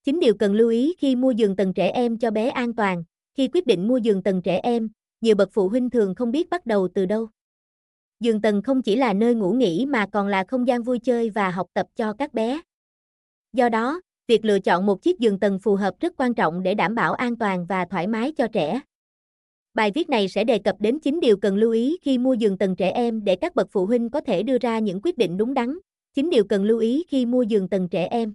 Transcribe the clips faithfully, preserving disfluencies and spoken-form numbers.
chín điều cần lưu ý khi mua giường tầng trẻ em cho bé an toàn. Khi quyết định mua giường tầng trẻ em, nhiều bậc phụ huynh thường không biết bắt đầu từ đâu. Giường tầng không chỉ là nơi ngủ nghỉ mà còn là không gian vui chơi và học tập cho các bé. Do đó, việc lựa chọn một chiếc giường tầng phù hợp rất quan trọng để đảm bảo an toàn và thoải mái cho trẻ. Bài viết này sẽ đề cập đến chín điều cần lưu ý khi mua giường tầng trẻ em để các bậc phụ huynh có thể đưa ra những quyết định đúng đắn. chín điều cần lưu ý khi mua giường tầng trẻ em.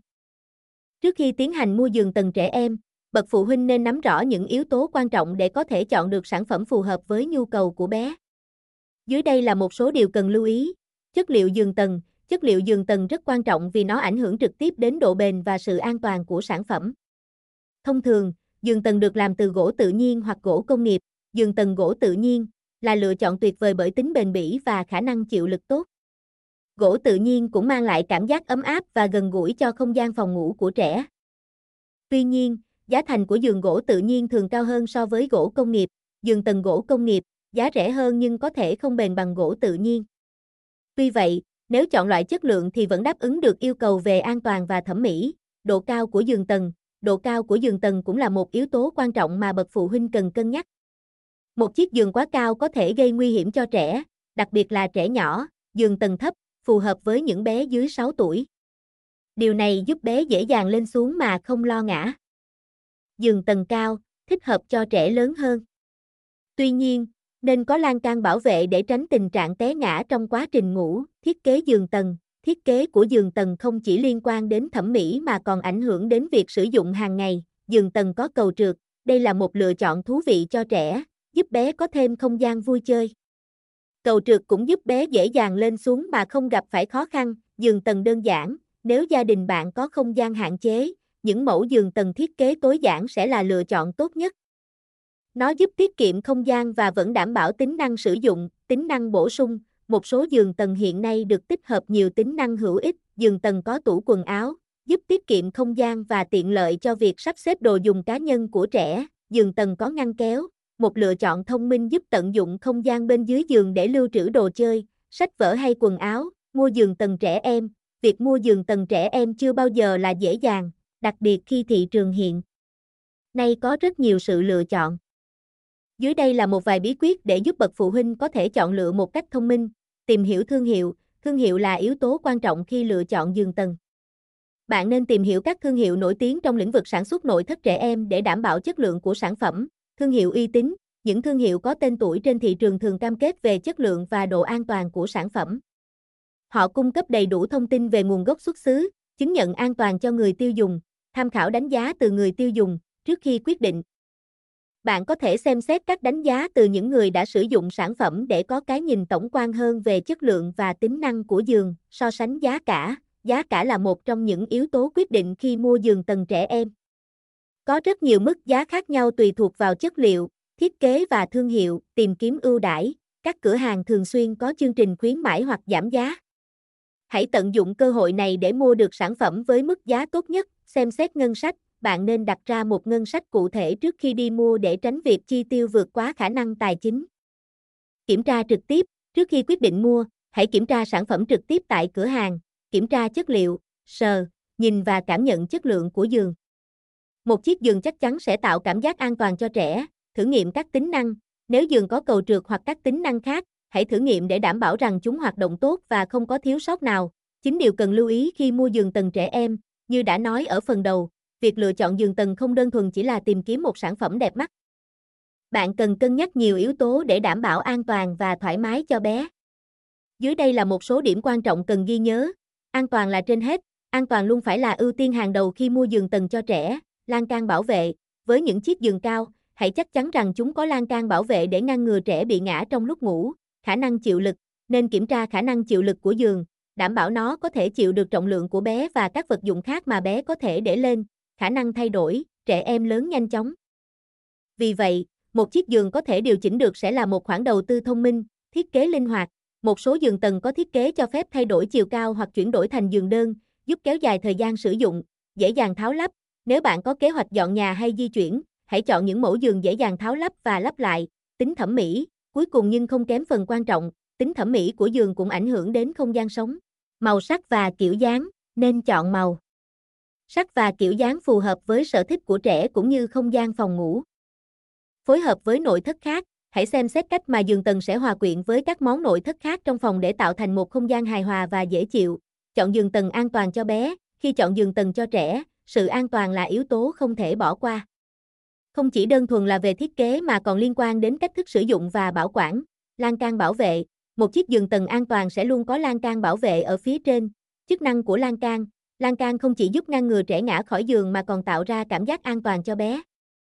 Trước khi tiến hành mua giường tầng trẻ em, bậc phụ huynh nên nắm rõ những yếu tố quan trọng để có thể chọn được sản phẩm phù hợp với nhu cầu của bé. Dưới đây là một số điều cần lưu ý. Chất liệu giường tầng. Chất liệu giường tầng rất quan trọng vì nó ảnh hưởng trực tiếp đến độ bền và sự an toàn của sản phẩm. Thông thường, giường tầng được làm từ gỗ tự nhiên hoặc gỗ công nghiệp. Giường tầng gỗ tự nhiên là lựa chọn tuyệt vời bởi tính bền bỉ và khả năng chịu lực tốt. Gỗ tự nhiên cũng mang lại cảm giác ấm áp và gần gũi cho không gian phòng ngủ của trẻ. Tuy nhiên, giá thành của giường gỗ tự nhiên thường cao hơn so với gỗ công nghiệp. Giường tầng gỗ công nghiệp, giá rẻ hơn nhưng có thể không bền bằng gỗ tự nhiên. Tuy vậy, nếu chọn loại chất lượng thì vẫn đáp ứng được yêu cầu về an toàn và thẩm mỹ. Độ cao của giường tầng. Độ cao của giường tầng cũng là một yếu tố quan trọng mà bậc phụ huynh cần cân nhắc. Một chiếc giường quá cao có thể gây nguy hiểm cho trẻ, đặc biệt là trẻ nhỏ. Giường tầng thấp, phù hợp với những bé dưới sáu tuổi. Điều này giúp bé dễ dàng lên xuống mà không lo ngã. Giường tầng cao, thích hợp cho trẻ lớn hơn. Tuy nhiên, nên có lan can bảo vệ để tránh tình trạng té ngã trong quá trình ngủ. Thiết kế giường tầng. Thiết kế của giường tầng không chỉ liên quan đến thẩm mỹ mà còn ảnh hưởng đến việc sử dụng hàng ngày. Giường tầng có cầu trượt, đây là một lựa chọn thú vị cho trẻ, giúp bé có thêm không gian vui chơi. Cầu trượt cũng giúp bé dễ dàng lên xuống mà không gặp phải khó khăn. Giường tầng đơn giản. Nếu gia đình bạn có không gian hạn chế, những mẫu giường tầng thiết kế tối giản sẽ là lựa chọn tốt nhất. Nó giúp tiết kiệm không gian và vẫn đảm bảo tính năng sử dụng. Tính năng bổ sung. Một số giường tầng hiện nay được tích hợp nhiều tính năng hữu ích. Giường tầng có tủ quần áo, giúp tiết kiệm không gian và tiện lợi cho việc sắp xếp đồ dùng cá nhân của trẻ. Giường tầng có ngăn kéo, một lựa chọn thông minh giúp tận dụng không gian bên dưới giường để lưu trữ đồ chơi, sách vở hay quần áo. Mua giường tầng trẻ em. Việc mua giường tầng trẻ em chưa bao giờ là dễ dàng, đặc biệt khi thị trường hiện nay có rất nhiều sự lựa chọn. Dưới đây là một vài bí quyết để giúp bậc phụ huynh có thể chọn lựa một cách thông minh. Tìm hiểu thương hiệu. Thương hiệu là yếu tố quan trọng khi lựa chọn giường tầng. Bạn nên tìm hiểu các thương hiệu nổi tiếng trong lĩnh vực sản xuất nội thất trẻ em để đảm bảo chất lượng của sản phẩm. Thương hiệu uy tín. Những thương hiệu có tên tuổi trên thị trường thường cam kết về chất lượng và độ an toàn của sản phẩm. Họ cung cấp đầy đủ thông tin về nguồn gốc xuất xứ, chứng nhận an toàn cho người tiêu dùng, tham khảo đánh giá từ người tiêu dùng trước khi quyết định. Bạn có thể xem xét các đánh giá từ những người đã sử dụng sản phẩm để có cái nhìn tổng quan hơn về chất lượng và tính năng của giường. So sánh giá cả. Giá cả là một trong những yếu tố quyết định khi mua giường tầng trẻ em. Có rất nhiều mức giá khác nhau tùy thuộc vào chất liệu, thiết kế và thương hiệu. Tìm kiếm ưu đãi. Các cửa hàng thường xuyên có chương trình khuyến mãi hoặc giảm giá. Hãy tận dụng cơ hội này để mua được sản phẩm với mức giá tốt nhất. Xem xét ngân sách. Bạn nên đặt ra một ngân sách cụ thể trước khi đi mua để tránh việc chi tiêu vượt quá khả năng tài chính. Kiểm tra trực tiếp. Trước khi quyết định mua, hãy kiểm tra sản phẩm trực tiếp tại cửa hàng. Kiểm tra chất liệu, sờ, nhìn và cảm nhận chất lượng của giường. Một chiếc giường chắc chắn sẽ tạo cảm giác an toàn cho trẻ. Thử nghiệm các tính năng. Nếu giường có cầu trượt hoặc các tính năng khác, hãy thử nghiệm để đảm bảo rằng chúng hoạt động tốt và không có thiếu sót nào. chín điều cần lưu ý khi mua giường tầng trẻ em. Như đã nói ở phần đầu, việc lựa chọn giường tầng không đơn thuần chỉ là tìm kiếm một sản phẩm đẹp mắt. Bạn cần cân nhắc nhiều yếu tố để đảm bảo an toàn và thoải mái cho bé. Dưới đây là một số điểm quan trọng cần ghi nhớ. An toàn là trên hết. An toàn luôn phải là ưu tiên hàng đầu khi mua giường tầng cho trẻ. Lan can bảo vệ. Với những chiếc giường cao, hãy chắc chắn rằng chúng có lan can bảo vệ để ngăn ngừa trẻ bị ngã trong lúc ngủ. Khả năng chịu lực. Nên kiểm tra khả năng chịu lực của giường, đảm bảo nó có thể chịu được trọng lượng của bé và các vật dụng khác mà bé có thể để lên. Khả năng thay đổi. Trẻ em lớn nhanh chóng. Vì vậy, một chiếc giường có thể điều chỉnh được sẽ là một khoản đầu tư thông minh. Thiết kế linh hoạt. Một số giường tầng có thiết kế cho phép thay đổi chiều cao hoặc chuyển đổi thành giường đơn, giúp kéo dài thời gian sử dụng, dễ dàng tháo lắp. Nếu bạn có kế hoạch dọn nhà hay di chuyển, hãy chọn những mẫu giường dễ dàng tháo lắp và lắp lại. Tính thẩm mỹ. Cuối cùng nhưng không kém phần quan trọng, tính thẩm mỹ của giường cũng ảnh hưởng đến không gian sống. Màu sắc và kiểu dáng. Nên chọn màu sắc và kiểu dáng phù hợp với sở thích của trẻ cũng như không gian phòng ngủ. Phối hợp với nội thất khác, hãy xem xét cách mà giường tầng sẽ hòa quyện với các món nội thất khác trong phòng để tạo thành một không gian hài hòa và dễ chịu. Chọn giường tầng an toàn cho bé. Khi chọn giường tầng cho trẻ, sự an toàn là yếu tố không thể bỏ qua. Không chỉ đơn thuần là về thiết kế mà còn liên quan đến cách thức sử dụng và bảo quản. Lan can bảo vệ. Một chiếc giường tầng an toàn sẽ luôn có lan can bảo vệ ở phía trên. Chức năng của lan can. Lan can không chỉ giúp ngăn ngừa trẻ ngã khỏi giường mà còn tạo ra cảm giác an toàn cho bé.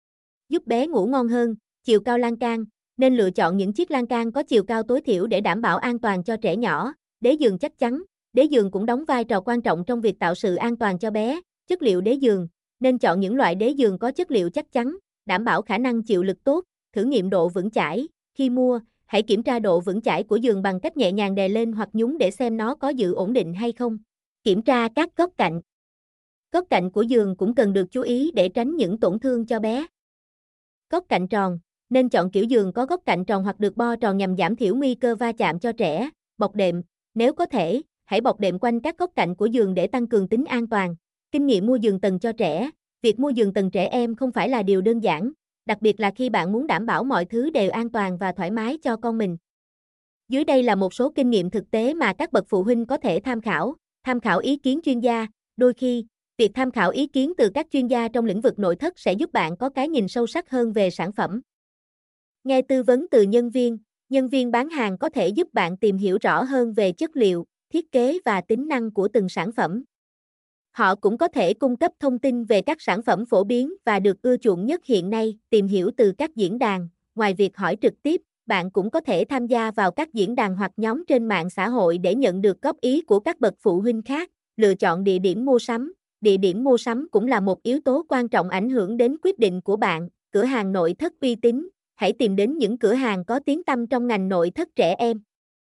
Giúp bé ngủ ngon hơn. Chiều cao lan can. Nên lựa chọn những chiếc lan can có chiều cao tối thiểu để đảm bảo an toàn cho trẻ nhỏ. Đế giường chắc chắn. Đế giường cũng đóng vai trò quan trọng trong việc tạo sự an toàn cho bé. Chất liệu đế giường. Nên chọn những loại đế giường có chất liệu chắc chắn, đảm bảo khả năng chịu lực tốt. Thử nghiệm độ vững chãi. Khi mua, hãy kiểm tra độ vững chãi của giường bằng cách nhẹ nhàng đè lên hoặc nhúng để xem nó có giữ ổn định hay không. Kiểm tra các góc cạnh. Góc cạnh của giường cũng cần được chú ý để tránh những tổn thương cho bé. Góc cạnh tròn. Nên chọn kiểu giường có góc cạnh tròn hoặc được bo tròn nhằm giảm thiểu nguy cơ va chạm cho trẻ. Bọc đệm. Nếu có thể, hãy bọc đệm quanh các góc cạnh của giường để tăng cường tính an toàn. Kinh nghiệm mua giường tầng cho trẻ. Việc mua giường tầng trẻ em không phải là điều đơn giản, đặc biệt là khi bạn muốn đảm bảo mọi thứ đều an toàn và thoải mái cho con mình. Dưới đây là một số kinh nghiệm thực tế mà các bậc phụ huynh có thể tham khảo. Tham khảo ý kiến chuyên gia. Đôi khi, việc tham khảo ý kiến từ các chuyên gia trong lĩnh vực nội thất sẽ giúp bạn có cái nhìn sâu sắc hơn về sản phẩm. Nghe tư vấn từ nhân viên. Nhân viên bán hàng có thể giúp bạn tìm hiểu rõ hơn về chất liệu, thiết kế và tính năng của từng sản phẩm. Họ cũng có thể cung cấp thông tin về các sản phẩm phổ biến và được ưa chuộng nhất hiện nay, tìm hiểu từ các diễn đàn. Ngoài việc hỏi trực tiếp, bạn cũng có thể tham gia vào các diễn đàn hoặc nhóm trên mạng xã hội để nhận được góp ý của các bậc phụ huynh khác. Lựa chọn địa điểm mua sắm. Địa điểm mua sắm cũng là một yếu tố quan trọng ảnh hưởng đến quyết định của bạn. Cửa hàng nội thất uy tín. Hãy tìm đến những cửa hàng có tiếng tăm trong ngành nội thất trẻ em.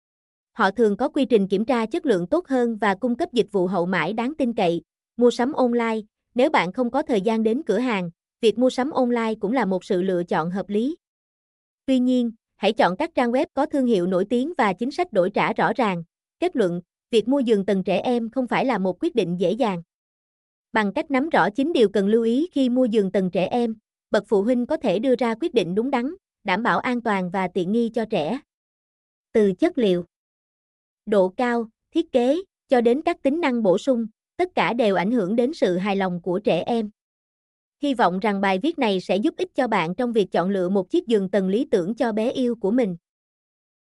Họ thường có quy trình kiểm tra chất lượng tốt hơn và cung cấp dịch vụ hậu mãi đáng tin cậy. Mua sắm online. Nếu bạn không có thời gian đến cửa hàng, việc mua sắm online cũng là một sự lựa chọn hợp lý. Tuy nhiên, hãy chọn các trang web có thương hiệu nổi tiếng và chính sách đổi trả rõ ràng. Kết luận, việc mua giường tầng trẻ em không phải là một quyết định dễ dàng. Bằng cách nắm rõ chín điều cần lưu ý khi mua giường tầng trẻ em, bậc phụ huynh có thể đưa ra quyết định đúng đắn, đảm bảo an toàn và tiện nghi cho trẻ. Từ chất liệu, độ cao, thiết kế, cho đến các tính năng bổ sung, tất cả đều ảnh hưởng đến sự hài lòng của trẻ em. Hy vọng rằng bài viết này sẽ giúp ích cho bạn trong việc chọn lựa một chiếc giường tầng lý tưởng cho bé yêu của mình.